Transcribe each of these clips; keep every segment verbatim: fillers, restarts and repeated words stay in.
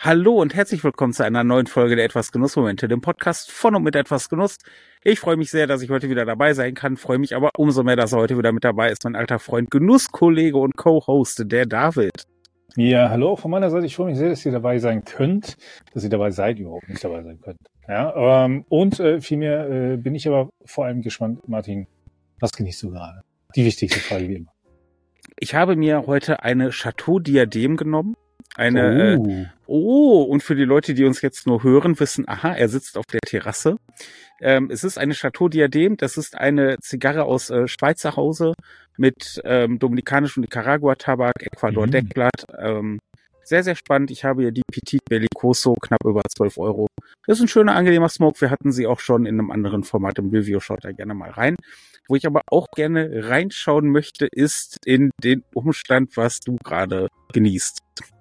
Hallo und herzlich willkommen zu einer neuen Folge der Etwas Genussmomente, dem Podcast von und mit Etwas Genuss. Ich freue mich sehr, dass ich heute wieder dabei sein kann, freue mich aber umso mehr, dass er heute wieder mit dabei ist, mein alter Freund, Genusskollege und Co-Host, der David. Ja, hallo auch von meiner Seite. Ich freue mich sehr, dass ihr dabei sein könnt, dass ihr dabei seid, überhaupt nicht dabei sein könnt. Ja, ähm, und äh, vielmehr äh, bin ich aber vor allem gespannt, Martin, was genießt du gerade? Die wichtigste Frage wie immer. Ich habe mir heute eine Chateau Diadem genommen. Eine, oh. Äh, oh, und für die Leute, die uns jetzt nur hören, wissen, aha, er sitzt auf der Terrasse. Ähm, es ist eine Chateau Diadem, das ist eine Zigarre aus äh, Schweizer Hause mit ähm, dominikanisch und Nicaragua-Tabak, Ecuador-Deckblatt. Ähm, sehr, sehr spannend. Ich habe hier die Petit Bellicoso, knapp über zwölf Euro. Das ist ein schöner, angenehmer Smoke. Wir hatten sie auch schon in einem anderen Format im Review. Schaut da gerne mal rein. Wo ich aber auch gerne reinschauen möchte, ist in den Umstand, was du gerade genießt.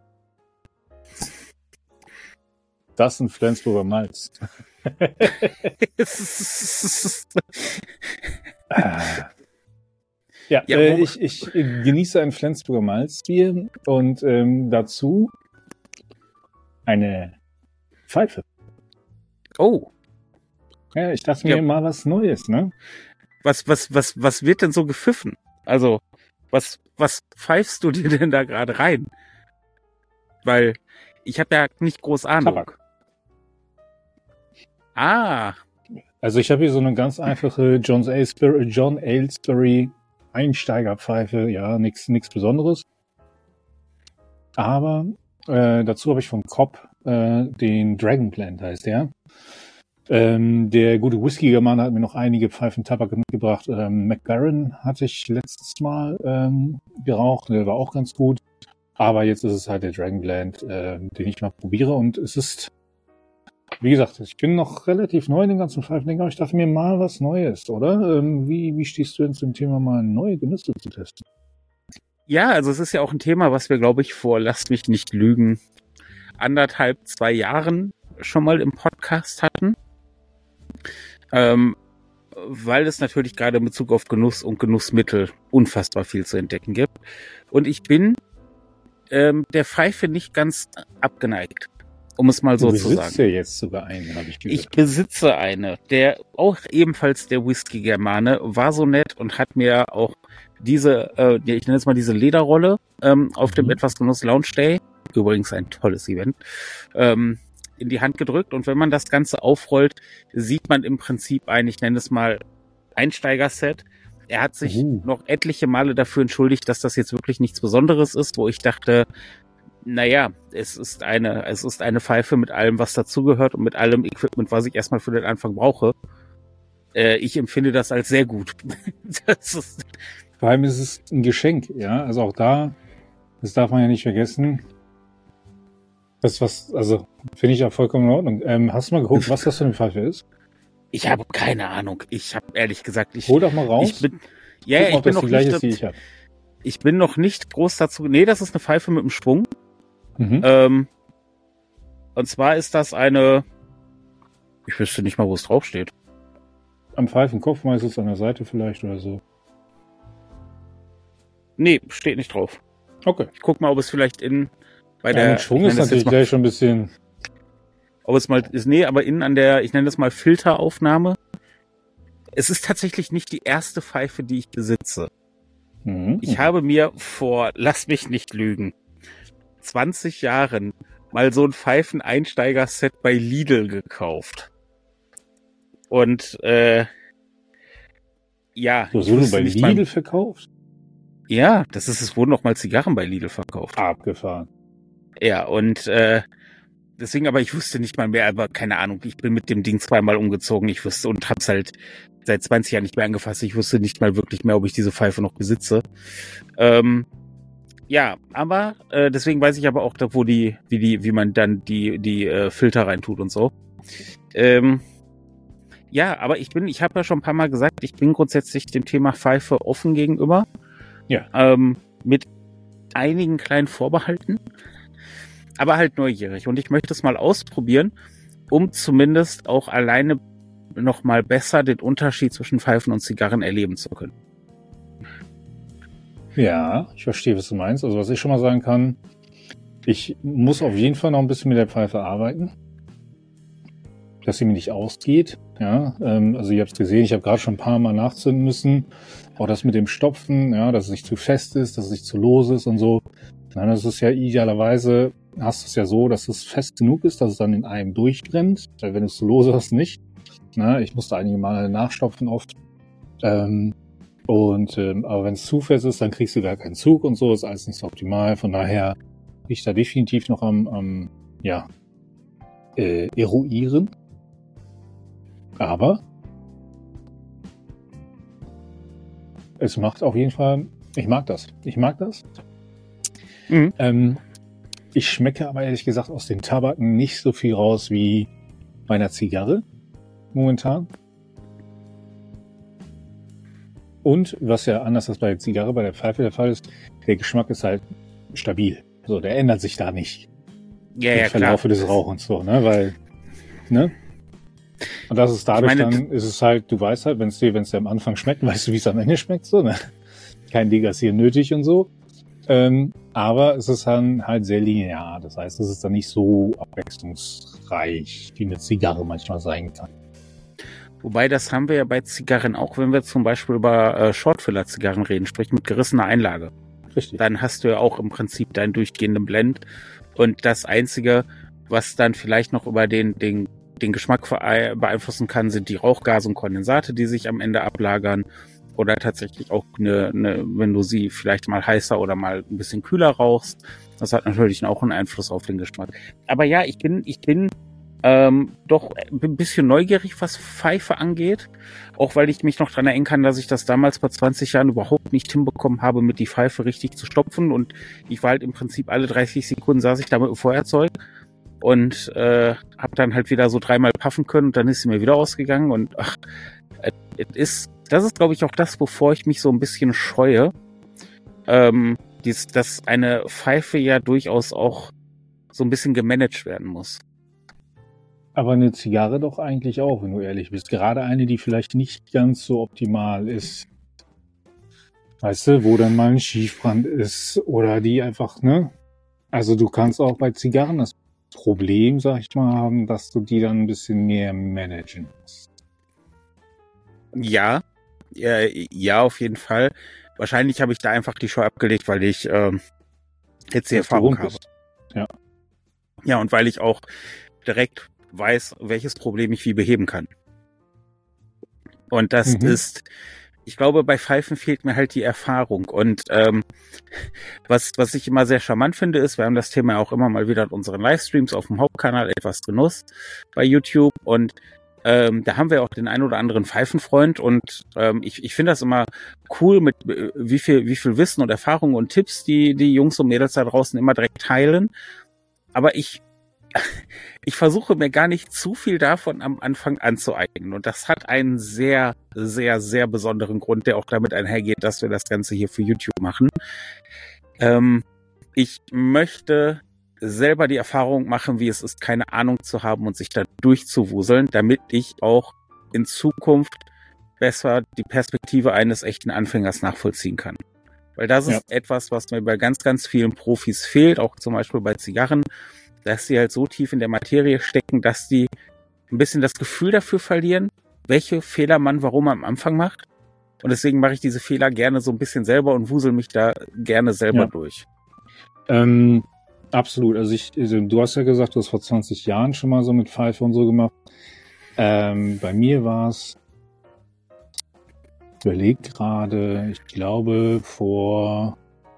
Das ist ein Flensburger Malz. ah. Ja, ja äh, ich, ich genieße ein Flensburger Malzbier und ähm, dazu eine Pfeife. Oh. Ja, ich dachte mir ja. mal was Neues, ne? Was, was, was, was wird denn so gepfiffen? Also, was, was pfeifst du dir denn da gerade rein? Weil ich habe ja nicht groß Ahnung. Tabak. Ah. Also ich habe hier so eine ganz einfache John Aylesbury, John Aylesbury Einsteigerpfeife. Ja, nichts nichts Besonderes. Aber äh, dazu habe ich vom Cobb äh, den Dragon Plant, heißt der. Ähm, der gute Whisky-German hat mir noch einige Pfeifen Tabak mitgebracht. Ähm, McBaron hatte ich letztes Mal ähm, geraucht. Der war auch ganz gut. Aber jetzt ist es halt der Dragon Plant, äh, den ich mal probiere. Und es ist, wie gesagt, ich bin noch relativ neu in den ganzen Pfeifen, aber ich dachte mir mal was Neues, oder? Ähm, wie, wie stehst du denn zum Thema, mal neue Genüsse zu testen? Ja, also es ist ja auch ein Thema, was wir, glaube ich, vor, lasst mich nicht lügen, anderthalb, zwei Jahren schon mal im Podcast hatten. Ähm, weil es natürlich gerade in Bezug auf Genuss und Genussmittel unfassbar viel zu entdecken gibt. Und ich bin ähm, der Pfeife nicht ganz abgeneigt, um es mal so zu sagen. Du besitzt ja jetzt sogar eine, habe ich gehört. Ich besitze eine. Der auch ebenfalls der Whisky-Germane war so nett und hat mir auch diese, äh, ich nenne es mal diese Lederrolle ähm, auf mhm. dem Etwas Genuss Lounge Day, übrigens ein tolles Event, ähm, in die Hand gedrückt. Und wenn man das Ganze aufrollt, sieht man im Prinzip ein, ich nenne es mal Einsteiger-Set. Er hat sich uh. noch etliche Male dafür entschuldigt, dass das jetzt wirklich nichts Besonderes ist, wo ich dachte, naja, es ist eine, es ist eine Pfeife mit allem, was dazugehört und mit allem Equipment, was ich erstmal für den Anfang brauche. Äh, ich empfinde das als sehr gut. Das ist Vor allem ist es ein Geschenk, ja. Also auch da, das darf man ja nicht vergessen. Das was, also finde ich ja vollkommen in Ordnung. Ähm, hast du mal geguckt, was das für eine Pfeife ist? Ich habe keine Ahnung. Ich habe ehrlich gesagt, ich hol doch mal raus. Ich bin, ja, ja, ich bin noch nicht. Ist, ich, ich bin noch nicht groß dazu. Nee, das ist eine Pfeife mit einem Schwung. Mhm. Ähm, und zwar ist das eine. Ich wüsste nicht mal, wo es draufsteht. Am Pfeifenkopf meistens an der Seite vielleicht oder so. Nee, steht nicht drauf. Okay. Ich guck mal, ob es vielleicht in bei ja, der. Mit Schwung ist natürlich gleich schon ein bisschen. Ob es mal ist, nee, aber innen an der, ich nenne das mal Filteraufnahme. Es ist tatsächlich nicht die erste Pfeife, die ich besitze. Mhm. Ich habe mir vor, lass mich nicht lügen, zwanzig Jahren mal so ein Pfeifeneinsteiger-Set bei Lidl gekauft. Und, äh, ja. So, so bei Lidl mal, verkauft? Ja, das ist, es wurden noch mal Zigarren bei Lidl verkauft. Abgefahren. Ja, und, äh, deswegen, aber ich wusste nicht mal mehr, aber keine Ahnung, ich bin mit dem Ding zweimal umgezogen, ich wusste und hab's halt seit zwanzig Jahren nicht mehr angefasst, ich wusste nicht mal wirklich mehr, ob ich diese Pfeife noch besitze. Ähm, ja, aber äh, deswegen weiß ich aber auch, wo die, wie die, wie man dann die die äh, Filter reintut und so. Ähm, ja, aber ich bin, ich habe ja schon ein paar Mal gesagt, ich bin grundsätzlich dem Thema Pfeife offen gegenüber. Ja. Ähm, mit einigen kleinen Vorbehalten. Aber halt neugierig. Und ich möchte es mal ausprobieren, um zumindest auch alleine noch mal besser den Unterschied zwischen Pfeifen und Zigarren erleben zu können. Ja, ich verstehe, was du meinst. Also was ich schon mal sagen kann, Ich muss auf jeden Fall noch ein bisschen mit der Pfeife arbeiten, dass sie mir nicht ausgeht. Ja, ähm, also ihr habt es gesehen, ich habe gerade schon ein paar Mal nachzünden müssen. Auch das mit dem Stopfen, ja, dass es nicht zu fest ist, dass es nicht zu lose ist und so. Nein, das ist ja idealerweise, hast du es ja so, dass es fest genug ist, dass es dann in einem durchbrennt. Weil wenn du es zu lose hast, nicht. Na, ich musste einige Male nachstopfen oft. Ähm, und ähm, aber wenn es zu fest ist, dann kriegst du gar keinen Zug und so. Ist alles nicht so optimal. Von daher bin ich da definitiv noch am, am ja, äh, eruieren. Aber es macht auf jeden Fall, ich mag das. Ich mag das. Mhm. Ähm, ich schmecke aber ehrlich gesagt aus den Tabaken nicht so viel raus wie bei einer Zigarre momentan. Und was ja anders als bei der Zigarre, bei der Pfeife der Fall ist, der Geschmack ist halt stabil. So, der ändert sich da nicht. Ja, im ja, Verlaufe klar. des Rauchens so, ne, weil, ne? Und das ist dadurch, Ich meine, dann ist es halt, du weißt halt, wenn es dir, wenn es dir am Anfang schmeckt, weißt du, wie es am Ende schmeckt, so, ne? Kein Degassieren nötig und so. Ähm, aber es ist dann halt sehr linear. Das heißt, es ist dann nicht so abwechslungsreich, wie eine Zigarre manchmal sein kann. Wobei, das haben wir ja bei Zigarren auch, wenn wir zum Beispiel über äh, Shortfiller-Zigarren reden, sprich mit gerissener Einlage. Richtig. Dann hast du ja auch im Prinzip deinen durchgehenden Blend. Und das Einzige, was dann vielleicht noch über den, den, den Geschmack beeinflussen kann, sind die Rauchgase und Kondensate, die sich am Ende ablagern. Oder tatsächlich auch eine, eine, wenn du sie vielleicht mal heißer oder mal ein bisschen kühler rauchst. Das hat natürlich auch einen Einfluss auf den Geschmack. Aber ja, ich bin, ich bin ähm, doch ein bisschen neugierig, was Pfeife angeht. Auch weil ich mich noch dran erinnern kann, dass ich das damals vor zwanzig Jahren überhaupt nicht hinbekommen habe, mit die Pfeife richtig zu stopfen. Und ich war halt im Prinzip alle dreißig Sekunden saß ich da mit dem Feuerzeug und äh, habe dann halt wieder so dreimal puffen können und dann ist sie mir wieder ausgegangen. Und ach, es ist, das ist, glaube ich, auch das, wovor ich mich so ein bisschen scheue. Ähm, dies, dass eine Pfeife ja durchaus auch so ein bisschen gemanagt werden muss. Aber eine Zigarre doch eigentlich auch, wenn du ehrlich bist. Gerade eine, die vielleicht nicht ganz so optimal ist. Weißt du, wo dann mal ein Schiefbrand ist oder die einfach, ne? Also du kannst auch bei Zigarren das Problem, sag ich mal, haben, dass du die dann ein bisschen mehr managen musst. Ja, ja, ja, auf jeden Fall. Wahrscheinlich habe ich da einfach die Scheu abgelegt, weil ich ähm, jetzt die Erfahrung habe. Ja. Ja, und weil ich auch direkt weiß, welches Problem ich wie beheben kann. Und das mhm. ist, ich glaube, bei Pfeifen fehlt mir halt die Erfahrung. Und ähm, was was ich immer sehr charmant finde, ist, wir haben das Thema auch immer mal wieder in unseren Livestreams auf dem Hauptkanal Etwas Genuss bei YouTube. Und ähm, da haben wir auch den ein oder anderen Pfeifenfreund. Und ähm, ich ich finde das immer cool, mit äh, wie viel wie viel Wissen und Erfahrung und Tipps die die Jungs und Mädels da draußen immer direkt teilen. Aber ich Ich versuche mir gar nicht zu viel davon am Anfang anzueignen. Und das hat einen sehr, sehr, sehr besonderen Grund, der auch damit einhergeht, dass wir das Ganze hier für YouTube machen. Ähm, ich möchte selber die Erfahrung machen, wie es ist, keine Ahnung zu haben und sich da durchzuwuseln, damit ich auch in Zukunft besser die Perspektive eines echten Anfängers nachvollziehen kann. Weil das ist ja etwas, was mir bei ganz, ganz vielen Profis fehlt, auch zum Beispiel bei Zigarren, dass sie halt so tief in der Materie stecken, dass die ein bisschen das Gefühl dafür verlieren, welche Fehler man warum am Anfang macht. Und deswegen mache ich diese Fehler gerne so ein bisschen selber und wusel mich da gerne selber ja. durch. Ähm, absolut. Also ich, also du hast ja gesagt, du hast vor zwanzig Jahren schon mal so mit Pfeife und so gemacht. Ähm, bei mir war es, ich überlege gerade, ich glaube vor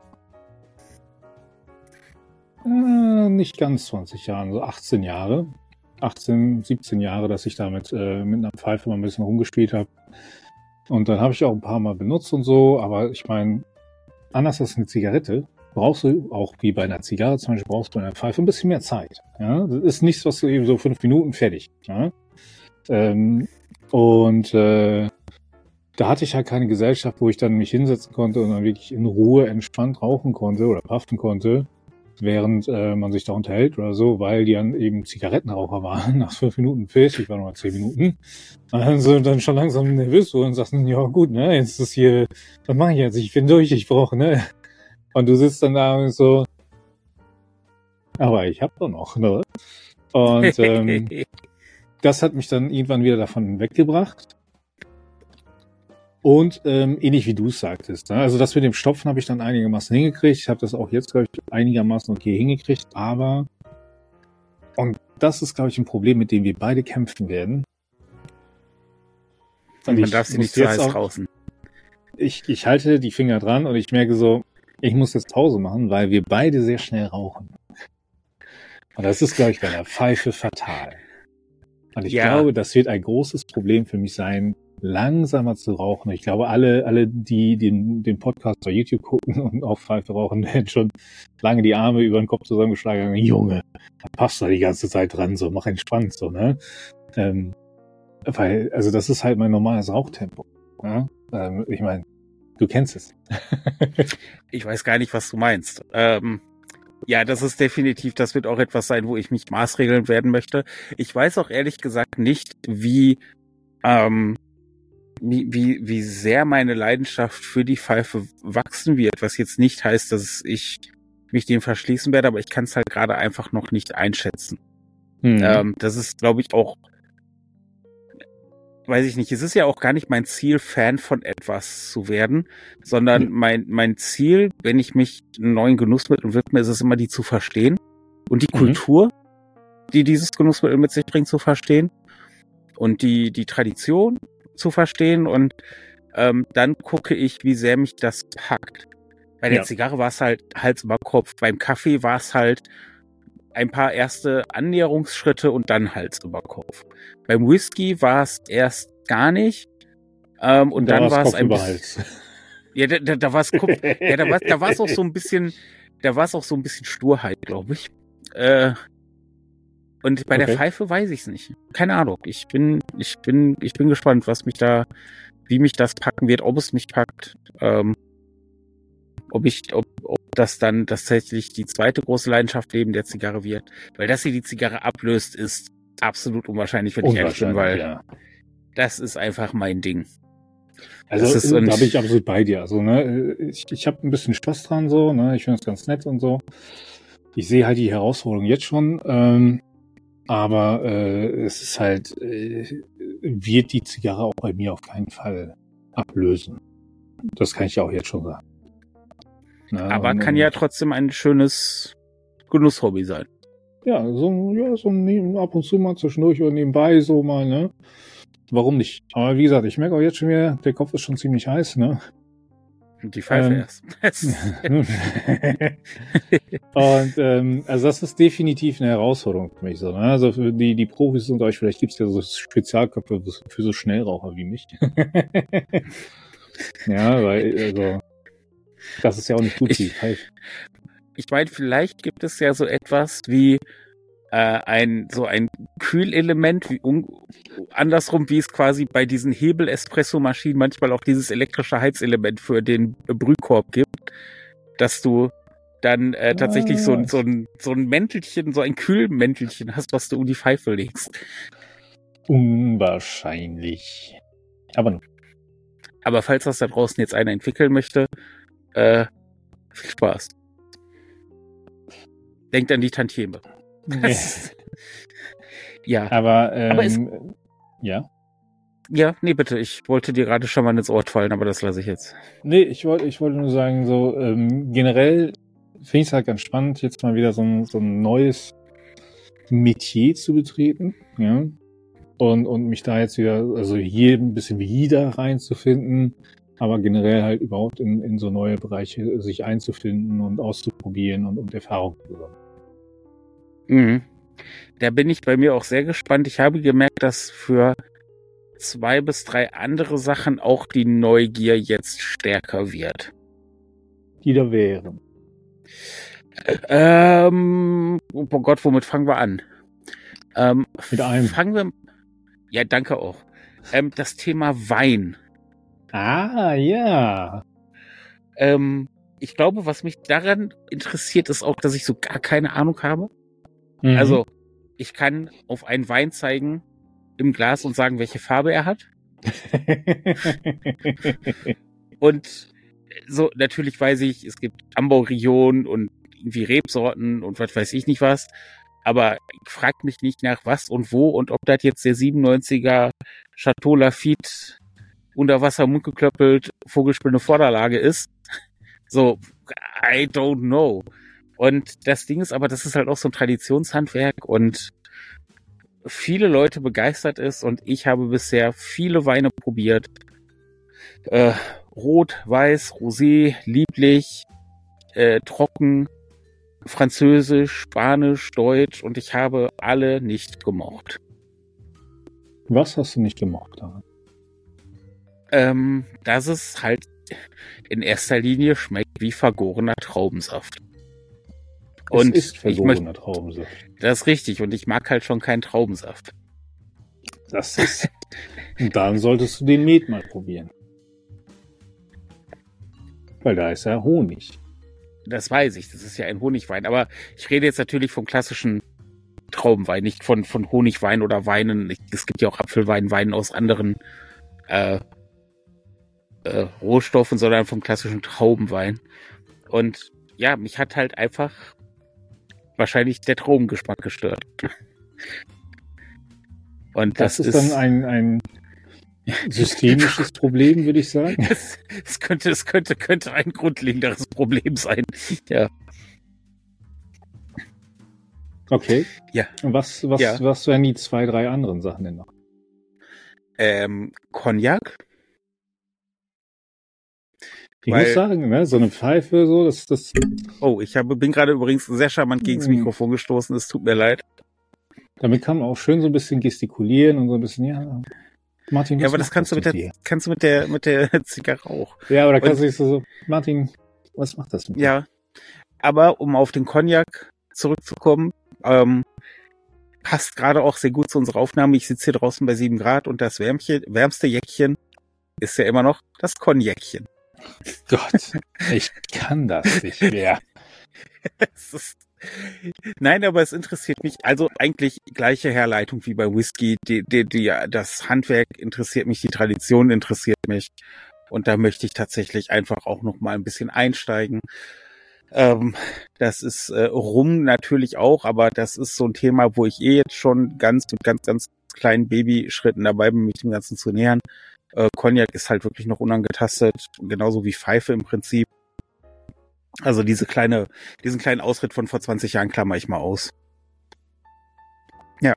Äh, nicht ganz zwanzig Jahren, so achtzehn Jahre, achtzehn, siebzehn Jahre, dass ich damit äh, mit einer Pfeife mal ein bisschen rumgespielt habe. Und dann habe ich auch ein paar Mal benutzt und so, aber ich meine, anders als eine Zigarette, brauchst du, auch wie bei einer Zigarre zum Beispiel, brauchst du bei einer Pfeife ein bisschen mehr Zeit. Ja? Das ist nichts, was du eben so fünf Minuten fertig. Ja? Ähm, und äh, da hatte ich halt keine Gesellschaft, wo ich dann mich hinsetzen konnte und dann wirklich in Ruhe entspannt rauchen konnte oder puffen konnte, während äh, man sich da unterhält oder so, weil die dann eben Zigarettenraucher waren. Nach fünf Minuten fertig, war noch mal zehn Minuten. Und dann so dann schon langsam nervös und sagst, ja gut, ne, jetzt ist hier, was mache ich jetzt? Ich bin durch, ich brauche, ne? Und du sitzt dann da und so, aber ich habe doch noch, ne? Und ähm, das hat mich dann irgendwann wieder davon weggebracht. Und ähm, ähnlich wie du es sagtest. Ne? Also das mit dem Stopfen habe ich dann einigermaßen hingekriegt. Ich habe das auch jetzt, glaube ich, einigermaßen okay hingekriegt. Aber, und das ist, glaube ich, ein Problem, mit dem wir beide kämpfen werden. Und man darf sie nicht zu heiß auch, draußen. Ich, ich halte die Finger dran und ich merke so, ich muss jetzt Pause machen, weil wir beide sehr schnell rauchen. Und das ist, glaube ich, bei der Pfeife fatal. Und ich ja. glaube, das wird ein großes Problem für mich sein, langsamer zu rauchen. Ich glaube, alle, alle, die den, den Podcast bei YouTube gucken und auf Pfeife rauchen, werden schon lange die Arme über den Kopf zusammengeschlagen und sagen, Junge, da passt da die ganze Zeit dran, so, mach entspannt, so, ne? Ähm, weil, also das ist halt mein normales Rauchtempo. Ja? Ähm, ich meine, du kennst es. Ich weiß gar nicht, was du meinst. Ähm, ja, das ist definitiv, das wird auch etwas sein, wo ich mich maßregeln werden möchte. Ich weiß auch ehrlich gesagt nicht, wie, ähm, wie, wie, wie sehr meine Leidenschaft für die Pfeife wachsen wird, was jetzt nicht heißt, dass ich mich dem verschließen werde, aber ich kann es halt gerade einfach noch nicht einschätzen. Mhm. Ähm, das ist, glaube ich, auch, weiß ich nicht, es ist ja auch gar nicht mein Ziel, Fan von etwas zu werden, sondern mhm. mein, mein Ziel, wenn ich mich einem neuen Genussmittel widme, ist es immer, die zu verstehen und die mhm. Kultur, die dieses Genussmittel mit sich bringt, zu verstehen und die, die Tradition zu verstehen und ähm, dann gucke ich, wie sehr mich das packt. Bei der ja. Zigarre war es halt Hals über Kopf, beim Kaffee war es halt ein paar erste Annäherungsschritte und dann Hals über Kopf. Beim Whisky war es erst gar nicht ähm, und da dann war es ein bisschen, ja, da, da, da war es Kopf, ja, da war da war es auch so ein bisschen, da war es auch so ein bisschen Sturheit, glaube ich. Äh, Und bei okay. der Pfeife weiß ich es nicht. Keine Ahnung. Ich bin, ich bin, ich bin gespannt, was mich da, wie mich das packen wird, ob es mich packt, ähm, ob ich, ob, ob das dann tatsächlich die zweite große Leidenschaft neben der Zigarre wird. Weil dass sie die Zigarre ablöst, ist absolut unwahrscheinlich, wenn ich ehrlich bin, weil ja. das ist einfach mein Ding. Also ist, da bin ich absolut bei dir. Also ne, ich, ich habe ein bisschen Spaß dran so. Ne, ich finde es ganz nett und so. Ich sehe halt die Herausforderung jetzt schon. Ähm, Aber äh, es ist halt, äh, wird die Zigarre auch bei mir auf keinen Fall ablösen. Das kann ich ja auch jetzt schon sagen. Na, Aber und, kann ja trotzdem ein schönes Genusshobby sein. Ja, so, ja, so neben, ab und zu mal zwischendurch oder nebenbei so mal, ne? Warum nicht? Aber wie gesagt, ich merke auch jetzt schon wieder, der Kopf ist schon ziemlich heiß, ne? Und die Pfeife ähm, erst. Und ähm, also das ist definitiv eine Herausforderung für mich. So, ne? Also für die, die Profis unter euch, vielleicht gibt es ja so Spezialköpfe für so Schnellraucher wie mich. Ja, weil, also das ist ja auch nicht gut für die Pfeife. Ich meine, vielleicht gibt es ja so etwas wie äh, ein so ein Kühlelement, wie um, andersrum, wie es quasi bei diesen Hebel-Espresso-Maschinen manchmal auch dieses elektrische Heizelement für den Brühkorb gibt, dass du dann äh, tatsächlich ah. so, so, ein, so ein Mäntelchen, so ein Kühlmäntelchen hast, was du um die Pfeife legst. Unwahrscheinlich. Aber nun. Aber falls das da draußen jetzt einer entwickeln möchte, äh, viel Spaß. Denkt an die Tantieme. Nee. Ja. Aber, ähm, aber es, ja. Ja, nee, bitte. Ich wollte dir gerade schon mal ins Ohr fallen, aber das lasse ich jetzt. Nee, ich wollte, ich wollte nur sagen, so, ähm, generell finde ich es halt ganz spannend, jetzt mal wieder so ein, so ein neues Metier zu betreten, ja. Und, und mich da jetzt wieder, also hier ein bisschen wieder reinzufinden, aber generell halt überhaupt in, in so neue Bereiche sich einzufinden und auszuprobieren und, und Erfahrung zu sammeln. Mhm. Da bin ich bei mir auch sehr gespannt. Ich habe gemerkt, dass für zwei bis drei andere Sachen auch die Neugier jetzt stärker wird. Die da wären. Ähm, oh Gott, womit fangen wir an? Ähm, Mit einem. Fangen wir. Ja, danke auch. Ähm, das Thema Wein. Ah, ja. Ähm, ich glaube, was mich daran interessiert, ist auch, dass ich so gar keine Ahnung habe. Mhm. Also, ich kann auf einen Wein zeigen im Glas und sagen, welche Farbe er hat. Und so, natürlich weiß ich, es gibt Anbauregionen und irgendwie Rebsorten und was weiß ich nicht was. Aber fragt mich nicht nach was und wo und ob das jetzt der siebenundneunziger Chateau Lafite unter Wasser mundgeklöppelt Vogelspinne Vorderlage ist. So, I don't know. Und das Ding ist aber, das ist halt auch so ein Traditionshandwerk und viele Leute begeistert ist und ich habe bisher viele Weine probiert. Äh, Rot, Weiß, Rosé, lieblich, äh, trocken, Französisch, Spanisch, Deutsch und ich habe alle nicht gemocht. Was hast du nicht gemocht daran? Ähm, dass es halt in erster Linie schmeckt wie vergorener Traubensaft. Und es ist vergorener möcht, Traubensaft. Das ist richtig und ich mag halt schon keinen Traubensaft. Das ist... Und dann solltest du den Met mal probieren. Weil da ist ja Honig. Das weiß ich, das ist ja ein Honigwein. Aber ich rede jetzt natürlich vom klassischen Traubenwein, nicht von, von Honigwein oder Weinen. Es gibt ja auch Apfelwein, Wein aus anderen äh, äh, Rohstoffen, sondern vom klassischen Traubenwein. Und ja, mich hat halt einfach wahrscheinlich der Traubengeschmack gestört. Und das, das ist, ist dann ein, ein systemisches Problem, würde ich sagen. Es, es könnte, es könnte, könnte ein grundlegenderes Problem sein. Ja. Okay. Ja. Und was, was, ja. was wären die zwei, drei anderen Sachen denn noch? Ähm, Cognac. Ich Weil, muss sagen, ne, so eine Pfeife, so, das, das. Oh, ich habe, bin gerade übrigens sehr charmant gegen das Mikrofon gestoßen. Es tut mir leid. Damit kann man auch schön so ein bisschen gestikulieren und so ein bisschen, ja. Martin, was ja, aber das kannst du mit der, dir? kannst du mit der, mit der Zigarre auch. Ja, oder kannst und, du so, so, Martin, was macht das mit dir? Ja. Aber um auf den Cognac zurückzukommen, ähm, passt gerade auch sehr gut zu unserer Aufnahme. Ich sitze hier draußen bei sieben Grad und das Wärmchen, wärmste Jäckchen ist ja immer noch das Cognacchen. Gott, ich kann das nicht mehr. Es ist, nein, aber es interessiert mich, also eigentlich gleiche Herleitung wie bei Whisky. Die, die, die, das Handwerk interessiert mich, die Tradition interessiert mich. Und da möchte ich tatsächlich einfach auch noch mal ein bisschen einsteigen. Ähm, das ist äh, Rum natürlich auch, aber das ist so ein Thema, wo ich eh jetzt schon ganz mit ganz, ganz kleinen Babyschritten dabei bin, mich dem Ganzen zu nähern. Äh, Cognac ist halt wirklich noch unangetastet, genauso wie Pfeife im Prinzip. Also diese kleine, diesen kleinen Ausritt von vor zwanzig Jahren klammer ich mal aus. Ja.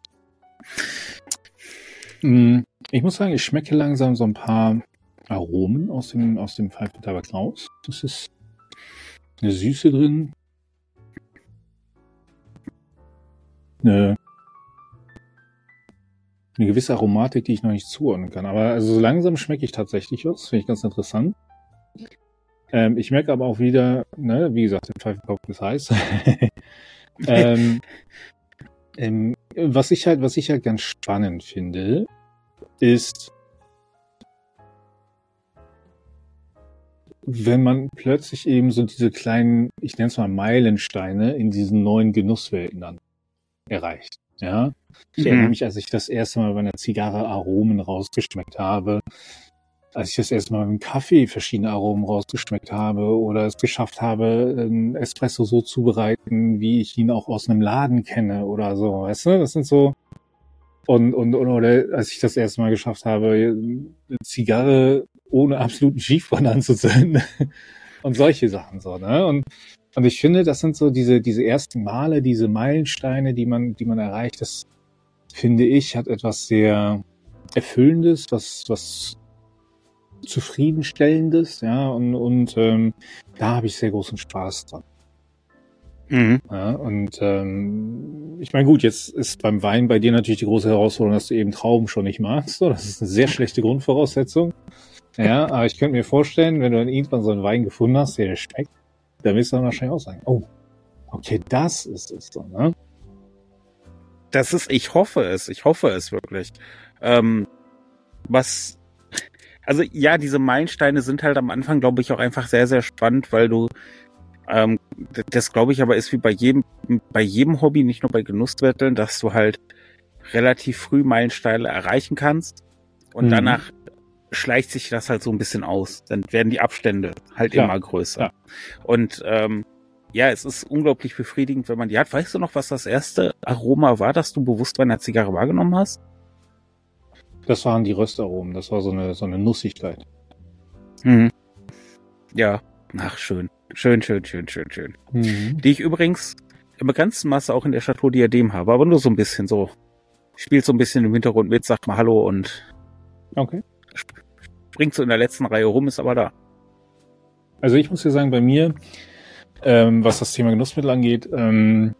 Ich muss sagen, ich schmecke langsam so ein paar Aromen aus dem, aus dem Pfeifentabak raus. Das ist eine Süße drin. Eine, eine gewisse Aromatik, die ich noch nicht zuordnen kann. Aber also so langsam schmecke ich tatsächlich was. Finde ich ganz interessant. Ähm, ich merke aber auch wieder, ne, wie gesagt, der Pfeifenkopf ist heiß. ähm, ähm, was ich halt, was ich halt ganz spannend finde, ist, wenn man plötzlich eben so diese kleinen, ich nenne es mal Meilensteine in diesen neuen Genusswelten dann erreicht. Ja, ich mhm. erinnere mich, als ich das erste Mal bei einer Zigarre Aromen rausgeschmeckt habe, als ich das erste Mal mit dem Kaffee verschiedene Aromen rausgeschmeckt habe oder es geschafft habe, einen Espresso so zubereiten, wie ich ihn auch aus einem Laden kenne oder so, weißt du? Das sind so, und, und, oder als ich das erste Mal geschafft habe, eine Zigarre ohne absoluten Schiefbrand anzuzünden und solche Sachen so, ne? Und, und ich finde, das sind so diese, diese ersten Male, diese Meilensteine, die man, die man erreicht, das finde ich, hat etwas sehr Erfüllendes, was, was Zufriedenstellendes, ja, und, und ähm, da habe ich sehr großen Spaß dran. Mhm. Ja, und ähm, ich meine, gut, jetzt ist beim Wein bei dir natürlich die große Herausforderung, dass du eben Trauben schon nicht magst. So, das ist eine sehr schlechte Grundvoraussetzung. Ja, aber ich könnte mir vorstellen, wenn du dann irgendwann so einen Wein gefunden hast, der dir schmeckt, dann wirst du dann wahrscheinlich auch sagen, oh, okay, das ist es so, ne? Das ist, ich hoffe es, ich hoffe es wirklich. Ähm, was Also ja, diese Meilensteine sind halt am Anfang, glaube ich, auch einfach sehr, sehr spannend, weil du, ähm, das glaube ich aber ist wie bei jedem, bei jedem Hobby, nicht nur bei Genussmitteln, dass du halt relativ früh Meilensteine erreichen kannst und mhm. danach schleicht sich das halt so ein bisschen aus. Dann werden die Abstände halt Klar. immer größer. Ja. Und ähm, ja, es ist unglaublich befriedigend, wenn man die hat. Weißt du noch, was das erste Aroma war, das du bewusst bei einer Zigarre wahrgenommen hast? Das waren die Röstaromen. Das war so eine, so eine Nussigkeit. Mhm. Ja, ach, schön. Schön, schön, schön, schön, schön. Mhm. Die ich übrigens im begrenzten Maße auch in der Chateau Diadem habe, aber nur so ein bisschen so. Spielt so ein bisschen im Hintergrund mit, sagt mal Hallo und Okay. springt so in der letzten Reihe rum, ist aber da. Also ich muss dir sagen, bei mir, ähm, was das Thema Genussmittel angeht, ähm,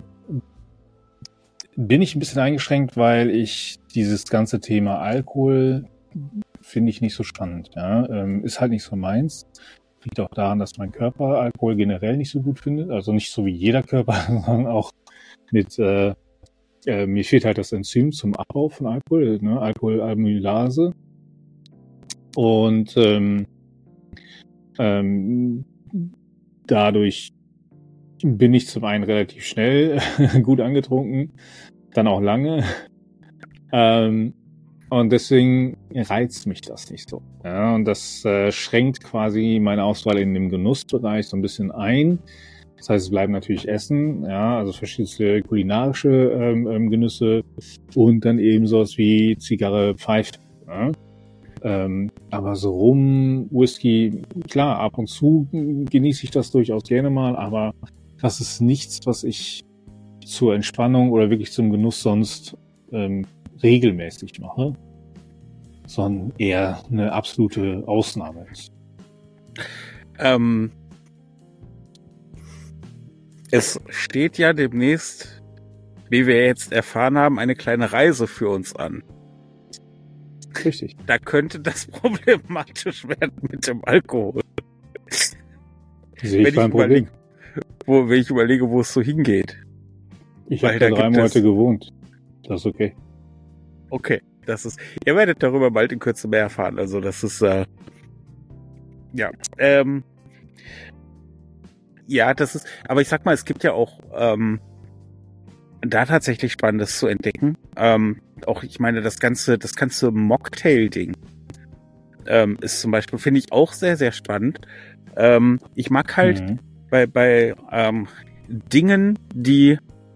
bin ich ein bisschen eingeschränkt, weil ich dieses ganze Thema Alkohol finde ich nicht so spannend. Ja? Ähm, ist halt nicht so meins. Liegt auch daran, dass mein Körper Alkohol generell nicht so gut findet. Also nicht so wie jeder Körper, sondern auch mit, äh, äh, mir fehlt halt das Enzym zum Abbau von Alkohol, ne? Alkoholamylase. Und ähm, ähm, dadurch bin ich zum einen relativ schnell gut angetrunken, dann auch lange. Ähm, und deswegen reizt mich das nicht so. Ja, und das äh, schränkt quasi meine Auswahl in dem Genussbereich so ein bisschen ein. Das heißt, es bleiben natürlich Essen, ja, also verschiedene kulinarische ähm, ähm, Genüsse und dann eben sowas wie Zigarre, Pfeife. Ja. Ähm, aber so Rum, Whisky, klar, ab und zu genieße ich das durchaus gerne mal, aber das ist nichts, was ich zur Entspannung oder wirklich zum Genuss sonst ähm, regelmäßig mache, sondern eher eine absolute Ausnahme ist. Ähm, es steht ja demnächst, wie wir jetzt erfahren haben, eine kleine Reise für uns an. Richtig. Da könnte das problematisch werden mit dem Alkohol. Sehe ich kein Problem. Wo, wenn ich überlege, wo es so hingeht. Ich habe da drei Monate gewohnt. Das ist okay. Okay, das ist. Ihr werdet darüber bald in Kürze mehr erfahren. Also das ist äh, ja. Ähm, ja, das ist. Aber ich sag mal, es gibt ja auch ähm, da tatsächlich Spannendes zu entdecken. Ähm, auch ich meine, das ganze, das ganze Mocktail-Ding ähm, ist zum Beispiel, finde ich auch sehr, sehr spannend. Ähm, ich mag halt Mhm. bei bei ähm, Dingen, die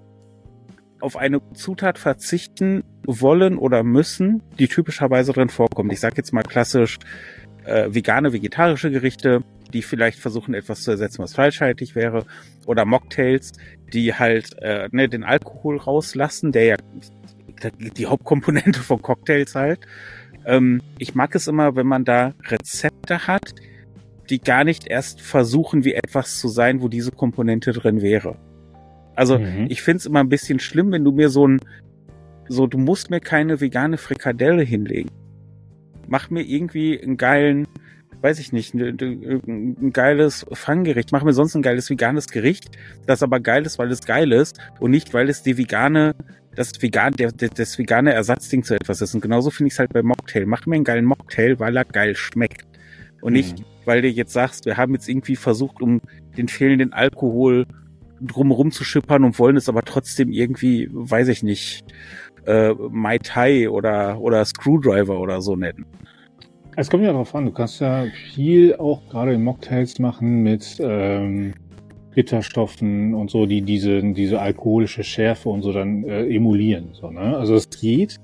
auf eine Zutat verzichten wollen oder müssen, die typischerweise drin vorkommt. Ich sage jetzt mal klassisch äh, vegane, vegetarische Gerichte, die vielleicht versuchen, etwas zu ersetzen, was fleischhaltig wäre, oder Mocktails, die halt äh, ne, den Alkohol rauslassen, der ja die Hauptkomponente von Cocktails halt. Ähm, ich mag es immer, wenn man da Rezepte hat, die gar nicht erst versuchen, wie etwas zu sein, wo diese Komponente drin wäre. Also Mhm. ich find's immer ein bisschen schlimm, wenn du mir so ein, so du musst mir keine vegane Frikadelle hinlegen. Mach mir irgendwie einen geilen, weiß ich nicht, ein, ein geiles Fanggericht. Mach mir sonst ein geiles veganes Gericht, das aber geil ist, weil es geil ist und nicht, weil es die vegane, das vegan, der, der, das vegane Ersatzding zu etwas ist. Und genauso finde ich es halt bei Mocktail. Mach mir einen geilen Mocktail, weil er geil schmeckt. Und nicht, Mhm. weil du jetzt sagst, wir haben jetzt irgendwie versucht, um den fehlenden Alkohol drumherum zu schippern und wollen es aber trotzdem irgendwie, weiß ich nicht, äh, Mai Tai oder, oder Screwdriver oder so nennen. Es kommt ja darauf an, du kannst ja viel auch gerade in Mocktails machen mit ähm, Bitterstoffen und so, die diese, diese alkoholische Schärfe und so dann äh, emulieren. So, ne? Also es geht,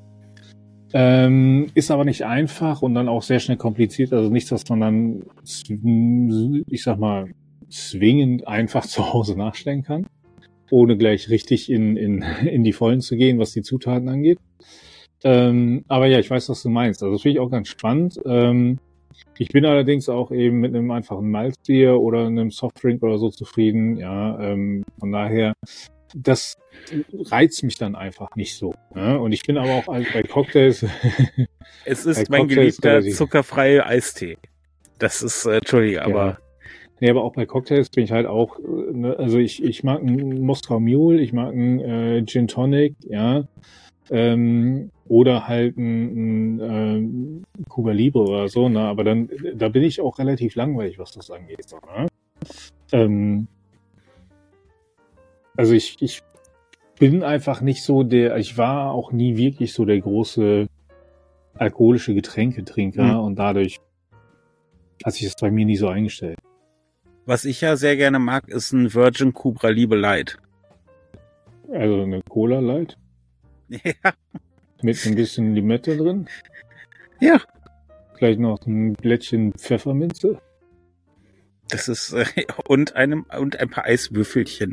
ähm, ist aber nicht einfach und dann auch sehr schnell kompliziert. Also nichts, was man dann, zw- ich sag mal, zwingend einfach zu Hause nachstellen kann, ohne gleich richtig in, in, in die Vollen zu gehen, was die Zutaten angeht. Ähm, aber ja, ich weiß, was du meinst. Also das finde ich auch ganz spannend. Ähm, ich bin allerdings auch eben mit einem einfachen Malzbier oder einem Softdrink oder so zufrieden. Ja, ähm, von daher, das reizt mich dann einfach nicht so. Ja? Und ich bin aber auch bei Cocktails. Es ist bei mein Cocktails geliebter relativ- zuckerfreie Eistee. Das ist, äh, Entschuldige, aber Ja. Nee, aber auch bei Cocktails bin ich halt auch, äh, ne, also ich, ich mag einen Moskau Mule, ich mag einen äh, Gin Tonic, ja, ähm, oder halt ein, ein ähm, Cuba Libre oder so, ne, aber dann, da bin ich auch relativ langweilig, was das angeht, so, ne? Ähm, also ich, ich bin einfach nicht so der, ich war auch nie wirklich so der große alkoholische Getränketrinker Mhm. und dadurch hat sich das bei mir nie so eingestellt. Was ich ja sehr gerne mag, ist ein Virgin Cobra Liebe Light. Also eine Cola Light? Ja. Mit ein bisschen Limette drin? Ja. Vielleicht noch ein Blättchen Pfefferminze? Das ist, äh, und einem, und ein paar Eiswürfelchen.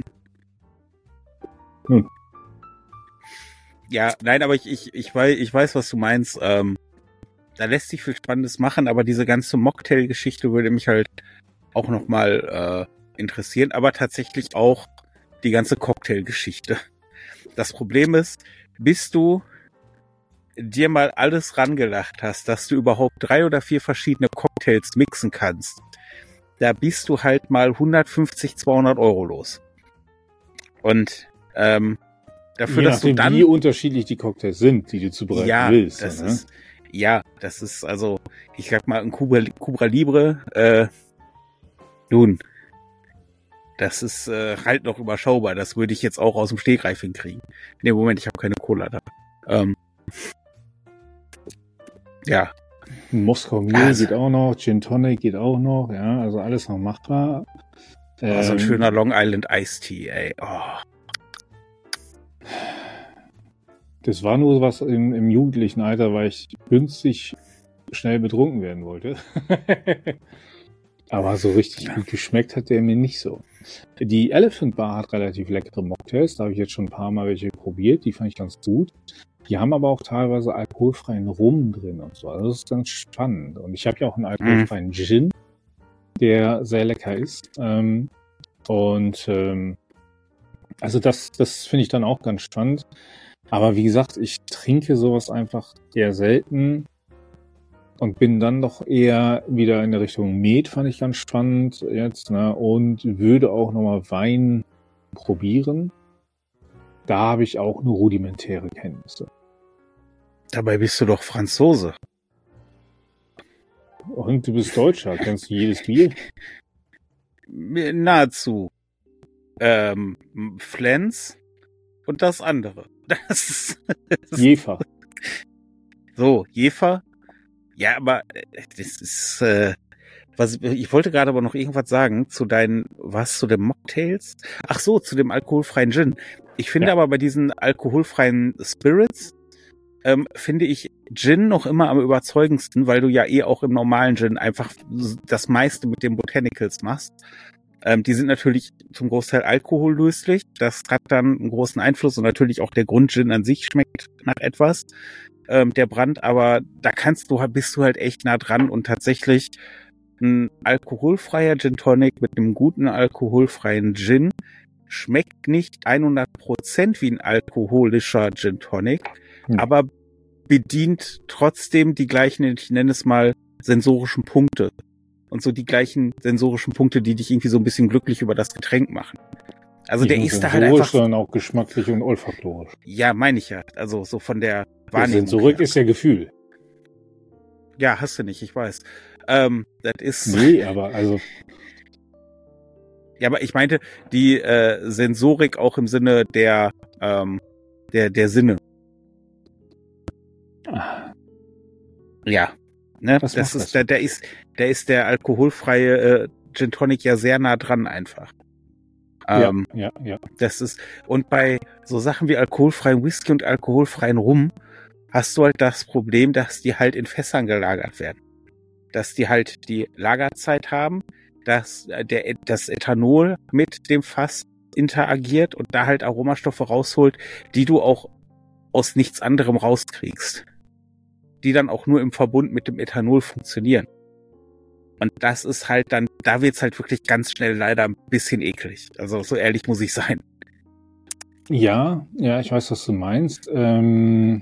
Hm. Ja, nein, aber ich, ich, ich weiß, ich weiß, was du meinst. Ähm, da lässt sich viel Spannendes machen, aber diese ganze Mocktail-Geschichte würde mich halt auch nochmal äh, interessieren, aber tatsächlich auch die ganze Cocktail-Geschichte. Das Problem ist, bis du dir mal alles rangelacht hast, dass du überhaupt drei oder vier verschiedene Cocktails mixen kannst, da bist du halt mal hundertfünfzig, zweihundert Euro los. Und ähm, dafür, Je dass du nachdem, dann... wie unterschiedlich die Cocktails sind, die du zubereiten ja, willst. das ne? ist, ja, das ist also, ich sag mal, ein Cuba, Cuba Libre, äh, nun, das ist äh, halt noch überschaubar. Das würde ich jetzt auch aus dem Stegreif hinkriegen. Nee, Moment, ich habe keine Cola da. Ähm, ja. Moskau Mule Also, geht auch noch, Gin Tonic geht auch noch, ja, also alles noch machbar. oh, so ein Ähm, schöner Long Island Iced Tea, ey. Oh. Das war nur was im, im jugendlichen Alter, weil ich günstig schnell betrunken werden wollte. Aber so richtig Ja. gut geschmeckt hat der mir nicht so. Die Elephant Bar hat relativ leckere Mocktails. Da habe ich jetzt schon ein paar Mal welche probiert. Die fand ich ganz gut. Die haben aber auch teilweise alkoholfreien Rum drin und so. Also das ist ganz spannend. Und ich habe ja auch einen alkoholfreien Gin, der sehr lecker ist. Ähm, und ähm, also das, das finde ich dann auch ganz spannend. Aber wie gesagt, ich trinke sowas einfach eher selten und bin dann doch eher wieder in der Richtung Met, fand ich ganz spannend jetzt, ne? Und würde auch nochmal Wein probieren. Da habe ich auch nur rudimentäre Kenntnisse. Dabei bist du doch Franzose. Und du bist Deutscher, kennst du jedes Bier? Nahezu. Ähm, Flens und das andere. Das ist, das Jefer. So, Jefer. Ja, aber äh, das ist, äh, was ich wollte gerade aber noch irgendwas sagen zu deinen, was, zu den Mocktails? Ach so, zu dem alkoholfreien Gin. Ich finde Ja. aber bei diesen alkoholfreien Spirits, ähm, finde ich Gin noch immer am überzeugendsten, weil du ja eh auch im normalen Gin einfach das meiste mit den Botanicals machst. Ähm, die sind natürlich zum Großteil alkohollöslich. Das hat dann einen großen Einfluss und natürlich auch der Grundgin an sich schmeckt nach etwas. Ähm, der Brand, aber da kannst du, bist du halt echt nah dran und tatsächlich ein alkoholfreier Gin Tonic mit einem guten alkoholfreien Gin schmeckt nicht hundert Prozent wie ein alkoholischer Gin Tonic, Hm. aber bedient trotzdem die gleichen, ich nenne es mal, sensorischen Punkte. Und so die gleichen sensorischen Punkte, die dich irgendwie so ein bisschen glücklich über das Getränk machen. Also Nicht der nur ist da halt sensorisch, einfach... sondern auch geschmacklich und olfaktorisch. Ja, meine ich ja. Also so von der Ja, Wahrnehmung Sensorik her. ist ja Gefühl. Ja, hast du nicht, ich weiß. Ähm, das ist... Nee, aber also Ja, aber ich meinte die äh, Sensorik auch im Sinne der ähm, der der Sinne. ah, Ja, ne, Was das macht ist das? der der ist der ist der alkoholfreie äh, Gin Tonic ja sehr nah dran einfach. Ähm, ja, ja, ja. Das ist, und bei so Sachen wie alkoholfreien Whisky und alkoholfreien Rum hast du halt das Problem, dass die halt in Fässern gelagert werden. Dass die halt die Lagerzeit haben, dass der, das Ethanol mit dem Fass interagiert und da halt Aromastoffe rausholt, die du auch aus nichts anderem rauskriegst. Die dann auch nur im Verbund mit dem Ethanol funktionieren. Und das ist halt dann, da wird's halt wirklich ganz schnell leider ein bisschen eklig. Also so ehrlich muss ich sein. Ja, ja, ich weiß, was du meinst. Ähm,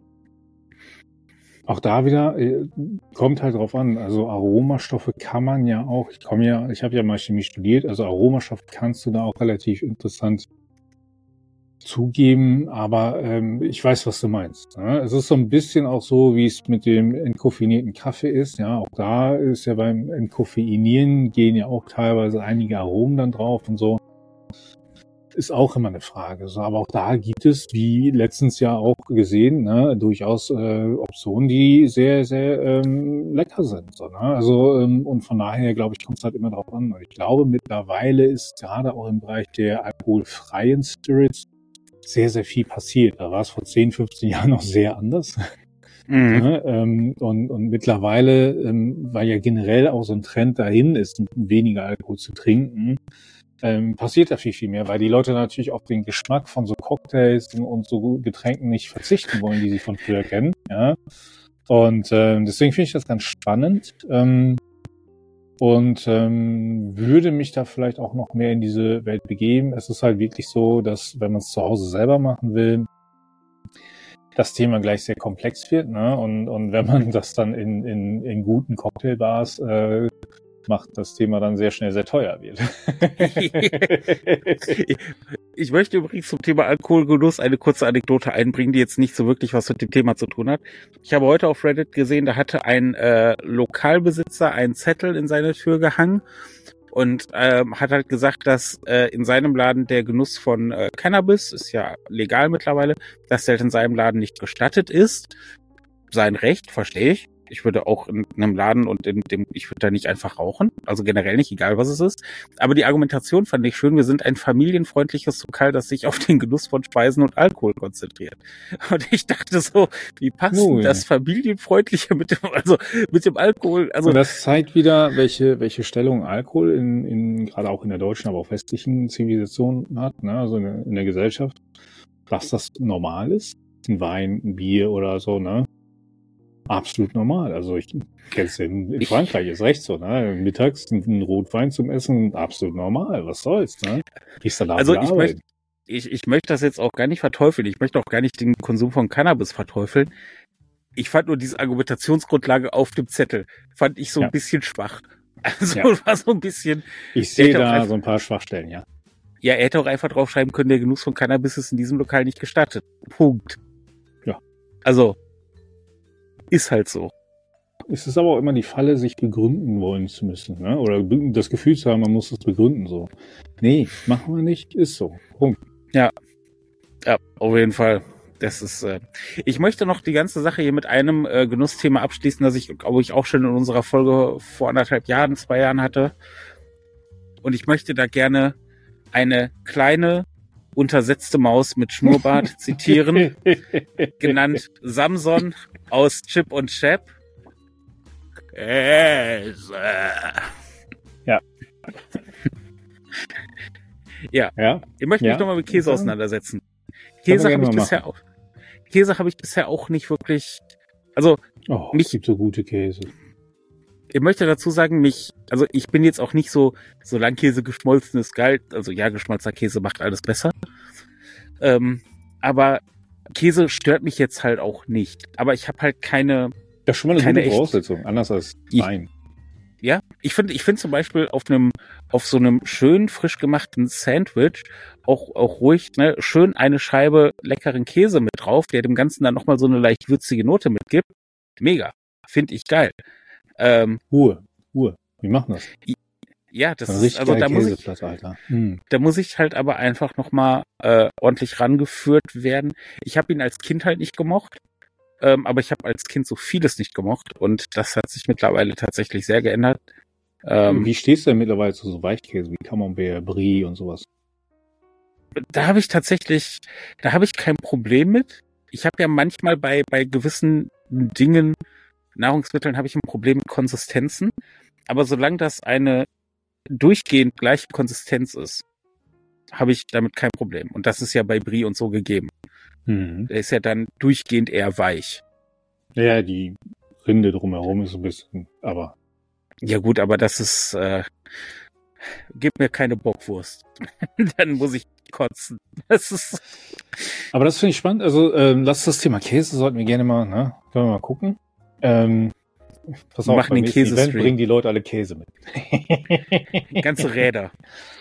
auch da wieder äh, kommt halt drauf an. Also Aromastoffe kann man ja auch. Ich komme ja, ich habe ja mal Chemie studiert. Also Aromastoffe kannst du da auch relativ interessant zugeben. Aber ähm, ich weiß, was du meinst. Ne? Es ist so ein bisschen auch so, wie es mit dem entkoffinierten Kaffee ist. Ja, auch da ist ja beim Entkoffeinieren gehen ja auch teilweise einige Aromen dann drauf und so. ist auch immer eine Frage. So, aber auch da gibt es, wie letztens ja auch gesehen, ne, durchaus äh, Optionen, die sehr, sehr ähm, lecker sind. So, ne? Also ähm, und von daher, glaube ich, kommt es halt immer drauf an. Und ich glaube, mittlerweile ist gerade auch im Bereich der alkoholfreien Spirits sehr, sehr viel passiert. Da war es vor zehn, fünfzehn Jahren noch sehr anders. Mhm. Ne? Ähm, und, und mittlerweile, ähm, weil ja generell auch so ein Trend dahin ist, weniger Alkohol zu trinken, ähm, passiert da viel, viel mehr, weil die Leute natürlich auf den Geschmack von so Cocktails und, und so Getränken nicht verzichten wollen, die sie von früher kennen. Ja? Und ähm, deswegen finde ich das ganz spannend ähm, und ähm, würde mich da vielleicht auch noch mehr in diese Welt begeben. Es ist halt wirklich so, dass wenn man es zu Hause selber machen will, das Thema gleich sehr komplex wird, ne? Und, und wenn man das dann in, in, in guten Cocktailbars äh, macht, das Thema dann sehr schnell sehr teuer wird. Ich möchte übrigens zum Thema Alkoholgenuss eine kurze Anekdote einbringen, die jetzt nicht so wirklich was mit dem Thema zu tun hat. Ich habe heute auf Reddit gesehen, da hatte ein äh, Lokalbesitzer einen Zettel in seine Tür gehangen und ähm, hat halt gesagt, dass äh, in seinem Laden der Genuss von äh, Cannabis, ist ja legal mittlerweile, dass der halt in seinem Laden nicht gestattet ist. Sein Recht, verstehe ich. Ich würde auch in einem Laden und in dem, ich würde da nicht einfach rauchen. Also generell nicht, egal was es ist. Aber die Argumentation fand ich schön. Wir sind ein familienfreundliches Lokal, das sich auf den Genuss von Speisen und Alkohol konzentriert. Und ich dachte so, wie passt Oh, denn ja. das Familienfreundliche mit dem, also mit dem Alkohol? Also Und das zeigt wieder, welche, welche Stellung Alkohol in, in, gerade auch in der deutschen, aber auch westlichen Zivilisation hat, ne? Also in der, in der Gesellschaft, dass das normal ist. Ein Wein, ein Bier oder so, ne? Absolut normal. Also ich kenne es in, in Ich- Frankreich, ist recht so, ne? Mittags ein Rotwein zum Essen, absolut normal. Was soll's, ne? Gehst dann Also abends ich arbeiten. möchte, ich, ich möchte das jetzt auch gar nicht verteufeln. Ich möchte auch gar nicht den Konsum von Cannabis verteufeln. Ich fand nur diese Argumentationsgrundlage auf dem Zettel, fand ich so Ja. ein bisschen schwach. Also Ja. war so ein bisschen, Ich sehe hätte auch da einfach- so ein paar Schwachstellen, ja. ja, er hätte auch einfach draufschreiben können, der Genuss von Cannabis ist in diesem Lokal nicht gestattet. Punkt. Ja. Also, ist halt so. Es ist aber auch immer die Falle, sich begründen wollen zu müssen, ne? Oder be- das Gefühl zu haben, man muss es begründen, so. Nee, machen wir nicht, ist so. Punkt. Ja, auf jeden Fall. Das ist, äh ich möchte noch die ganze Sache hier mit einem äh, Genussthema abschließen, das ich, glaube ich, auch schon in unserer Folge vor anderthalb Jahren, zwei Jahren hatte. Und ich möchte da gerne eine kleine, untersetzte Maus mit Schnurrbart zitieren, genannt Samson aus Chip und Chap. Käse. Ja. Ja. Ja, Ich möchte mich Ja. nochmal mit Käse Ja. auseinandersetzen. Können wir Käse habe gerne ich mal bisher auch. Käse habe ich bisher auch nicht wirklich. Also, oh, Mich- es gibt so gute Käse. ich möchte dazu sagen, mich, also ich bin jetzt auch nicht so, solange Käse geschmolzen ist, geil. Also ja, geschmolzener Käse macht alles besser. Ähm, aber Käse stört mich jetzt halt auch nicht. Aber ich habe halt keine. Das ist schon mal eine Keine gute echt- Voraussetzung, anders als Ich- Wein. Ja, ich finde, ich finde zum Beispiel auf einem, auf so einem schön frisch gemachten Sandwich auch, auch ruhig, ne, schön eine Scheibe leckeren Käse mit drauf, der dem Ganzen dann nochmal so eine leicht würzige Note mitgibt. Mega. Finde ich geil. Ähm, Ruhe, Ruhe. Wie machen das? ja, das Ein ist, richtig also da geiler muss ich, Käseplatz, Alter. Hm. da muss ich halt aber einfach nochmal äh, ordentlich rangeführt werden. Ich habe ihn als Kind halt nicht gemocht. Ähm, aber ich habe als Kind so vieles nicht gemocht und das hat sich mittlerweile tatsächlich sehr geändert. Ähm, Wie stehst du denn mittlerweile zu so Weichkäse wie Camembert, Brie und sowas? da habe ich tatsächlich, da habe ich kein Problem mit. Ich habe ja manchmal bei, bei gewissen Dingen, Nahrungsmitteln, habe ich ein Problem mit Konsistenzen. Aber solange das eine durchgehend gleiche Konsistenz ist, habe ich damit kein Problem. Und das ist ja bei Brie und so gegeben. Mhm. Der ist ja dann durchgehend eher weich. Ja, die Rinde drumherum ist ein bisschen, aber Ja gut, aber das ist, äh, gib mir keine Bockwurst. Dann muss ich kotzen. Das ist, Aber das finde ich spannend. Also ähm, lass das Thema Käse, sollten wir gerne mal, ne? Können wir mal gucken. Ähm, pass Wir auf, machen beim den nächsten Event Käsestream. bringen die Leute alle Käse mit. ganze Räder.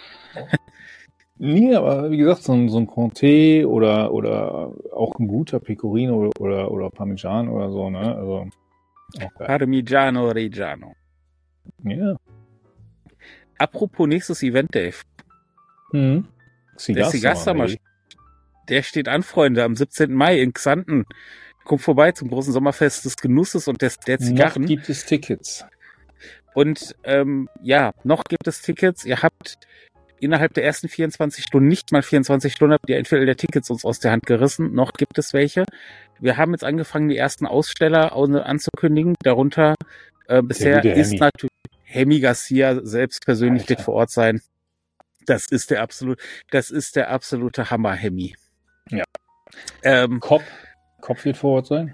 Nee, aber wie gesagt, so ein, so ein Comté oder, oder auch ein guter Pecorino oder, oder, oder Parmesan oder so, ne? Also, auch geil. Parmigiano Reggiano. Ja. Apropos nächstes Event, Dave. Mhm. Der Cigar Summer, der steht an, Freunde, am siebzehnten Mai in Xanten. Kommt vorbei zum großen Sommerfest des Genusses und des, der Zigarren. Noch gibt es Tickets. Und ähm, ja, noch gibt es Tickets. Ihr habt innerhalb der ersten vierundzwanzig Stunden, nicht mal vierundzwanzig Stunden, habt ihr ein Viertel der Tickets uns aus der Hand gerissen. Noch gibt es welche. Wir haben jetzt angefangen, die ersten Aussteller anzukündigen. Darunter äh, bisher ist natürlich Hemi Garcia selbst persönlich Alter. Wird vor Ort sein. Das ist der absolute, das ist der absolute Hammer, Hemi. Ja. Ähm, Cobb, Cobb wird vor Ort sein.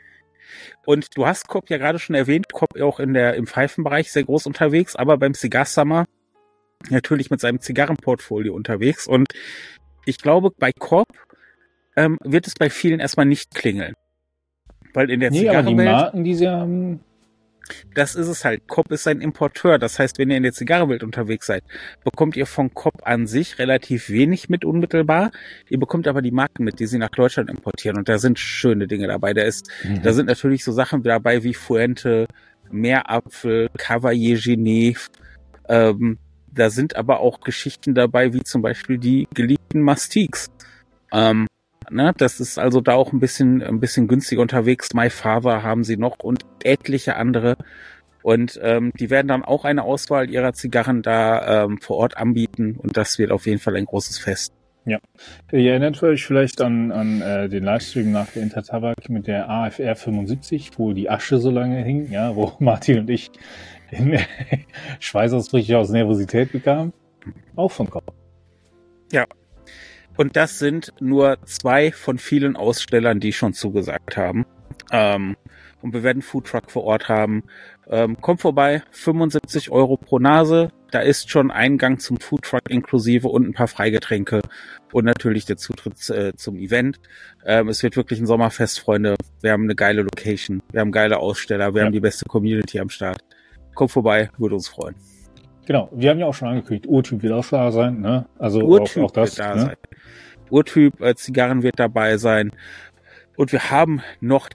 Und du hast Cobb ja gerade schon erwähnt, Cobb auch in der, im Pfeifenbereich sehr groß unterwegs, aber beim Cigar Summer natürlich mit seinem Zigarrenportfolio unterwegs. Und ich glaube, bei Cobb ähm, wird es bei vielen erstmal nicht klingeln. Weil in der nee, Zigarrenwelt... Aber die Marken, die sie haben... Das ist es halt. Cobb ist ein Importeur. Das heißt, wenn ihr in der Zigarrenwelt unterwegs seid, bekommt ihr von Cobb an sich relativ wenig mit unmittelbar. Ihr bekommt aber die Marken mit, die sie nach Deutschland importieren. Und da sind schöne Dinge dabei. Da ist, mhm. da sind natürlich so Sachen dabei wie Fuente, Meerapfel, Cavalier Genève. Ähm, da sind aber auch Geschichten dabei, wie zum Beispiel die geliebten Mastiques. Ähm, Ne, das ist also da auch ein bisschen ein bisschen günstiger unterwegs. My Father haben sie noch und etliche andere. Und ähm, die werden dann auch eine Auswahl ihrer Zigarren da ähm, vor Ort anbieten. Und das wird auf jeden Fall ein großes Fest. Ja. Ihr erinnert euch vielleicht an, an äh, den Livestream nach der Intertabak mit der A F R fünfundsiebzig, wo die Asche so lange hing, ja, wo Martin und ich in Schweißausbrüche aus Nervosität bekamen. Auch von Cobb. Ja. Und das sind nur zwei von vielen Ausstellern, die schon zugesagt haben. Ähm, und wir werden Foodtruck vor Ort haben. Ähm, kommt vorbei, fünfundsiebzig Euro pro Nase. Da ist schon Eingang zum Foodtruck inklusive und ein paar Freigetränke und natürlich der Zutritt äh, zum Event. Ähm, es wird wirklich ein Sommerfest, Freunde. Wir haben eine geile Location, wir haben geile Aussteller, wir ja. haben die beste Community am Start. Kommt vorbei, würde uns freuen. Genau, wir haben ja auch schon angekündigt, Urtyp wird auch da sein, ne? Also Urtyp auch, auch das, wird da ne? sein. Urtyp, äh, Zigarren wird dabei sein. Und wir haben noch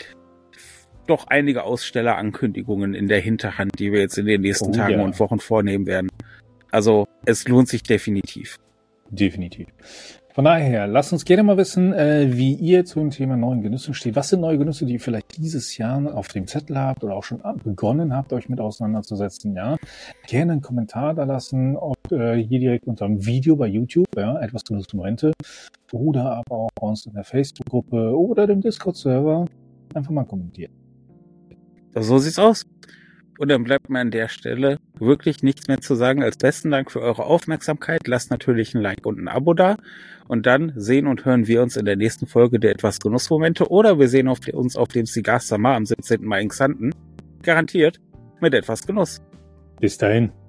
doch einige Ausstellerankündigungen in der Hinterhand, die wir jetzt in den nächsten oh, Tagen ja. und Wochen vornehmen werden. Also es lohnt sich definitiv. Definitiv. Von daher, lasst uns gerne mal wissen, äh, wie ihr zum Thema neuen Genüsse steht. Was sind neue Genüsse, die ihr vielleicht dieses Jahr auf dem Zettel habt oder auch schon begonnen habt, euch mit auseinanderzusetzen? Ja, gerne einen Kommentar da lassen, ob äh, hier direkt unter dem Video bei YouTube, ja, etwas Genussmomente, oder aber auch bei uns in der Facebook-Gruppe oder dem Discord-Server. Einfach mal kommentieren. So sieht's aus. Und dann bleibt mir an der Stelle wirklich nichts mehr zu sagen als besten Dank für eure Aufmerksamkeit. Lasst natürlich ein Like und ein Abo da. Und dann sehen und hören wir uns in der nächsten Folge der Etwas Genussmomente. Oder wir sehen auf die, uns auf dem Cigar Summer am siebzehnten Mai in Xanten. Garantiert mit etwas Genuss. Bis dahin.